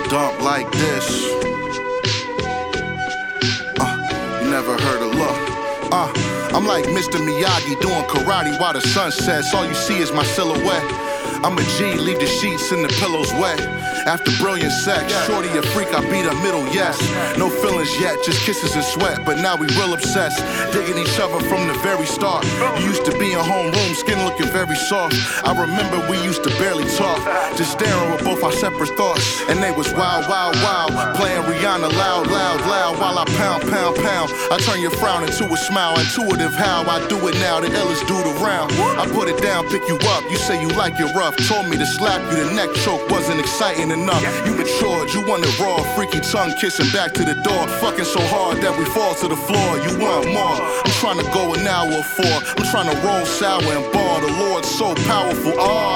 dump like this. You never heard of luck. I'm like Mr. Miyagi doing karate while the sun sets. All you see is my silhouette. I'm a G, leave the sheets and the pillows wet. After brilliant sex, shorty a freak, I beat her middle, yes. No feelings yet, just kisses and sweat, but now we real obsessed. Digging each other from the very start. You used to be in homeroom, skin looking very soft. I remember we used to barely talk, just staring with both our separate thoughts. And they was wild, wild, wild, playing Rihanna loud, loud, loud, while I pound, pound, pound. I turn your frown into a smile, intuitive how I do it now, the illest dude around. I put it down, pick you up, you say you like it rough. Told me to slap you, the neck choke wasn't exciting enough. You matured, you wanted raw, freaky tongue kissing back to the door. Fucking so hard that we fall to the floor, you want more. I'm trying to go an hour or 4, I'm trying to roll sour and bar. The Lord's so powerful,